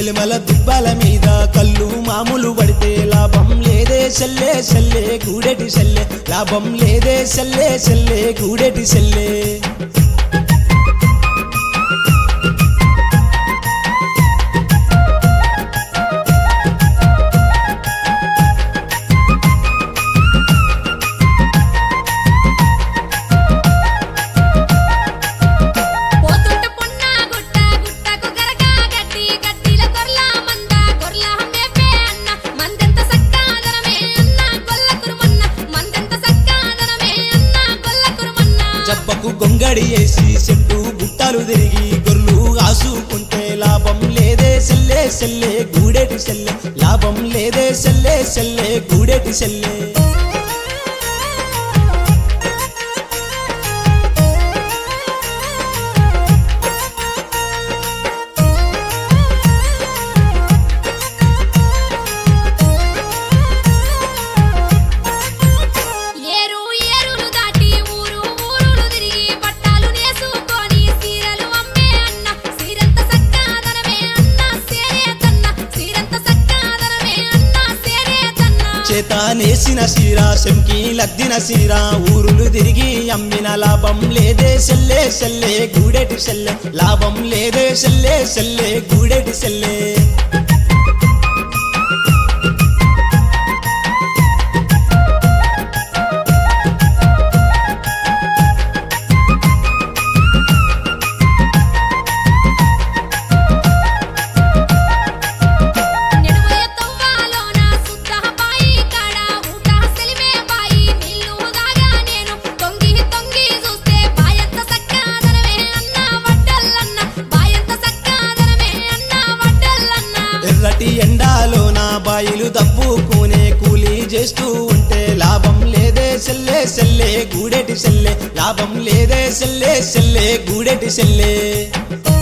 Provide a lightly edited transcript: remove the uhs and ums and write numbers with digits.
ఎలుమల దుబ్బల మీద కళ్ళు మామూలు పడితే లాభం లేదే సెల్లే సెల్లే గూడెటి సెల్లే లాభం లేదే సెల్లే సెల్లే గూడెటి సెల్లే జబ్బకు గొంగడి వేసి చెట్టు గుట్టలు తిరిగి గొర్రెలు కాసుకుంటే లాభం లేదే సెల్లే సెల్లే గూడెటి సెల్లే లాభం లేదే సెల్లే సెల్లే గూడెటి సెల్లే చేతానేసిన సీరా శంకి లద్దిన సీరా ఊరులు తిరిగి అమ్మిన లాభం లేదే సెల్లే సెల్లే గూడెటి సెల్లే లాభం లేదే సెల్లే సెల్లే గూడెటి సెల్లే ఎర్రటి ఎండాలోన బాయిలు దప్పుకునే కూలీ చేస్తూ ఉంటే లాభం లేదే సెల్లే సెల్లే గూడెటి సెల్లే లాభం లేదే సెల్లే సెల్లే గూడెటి సెల్లే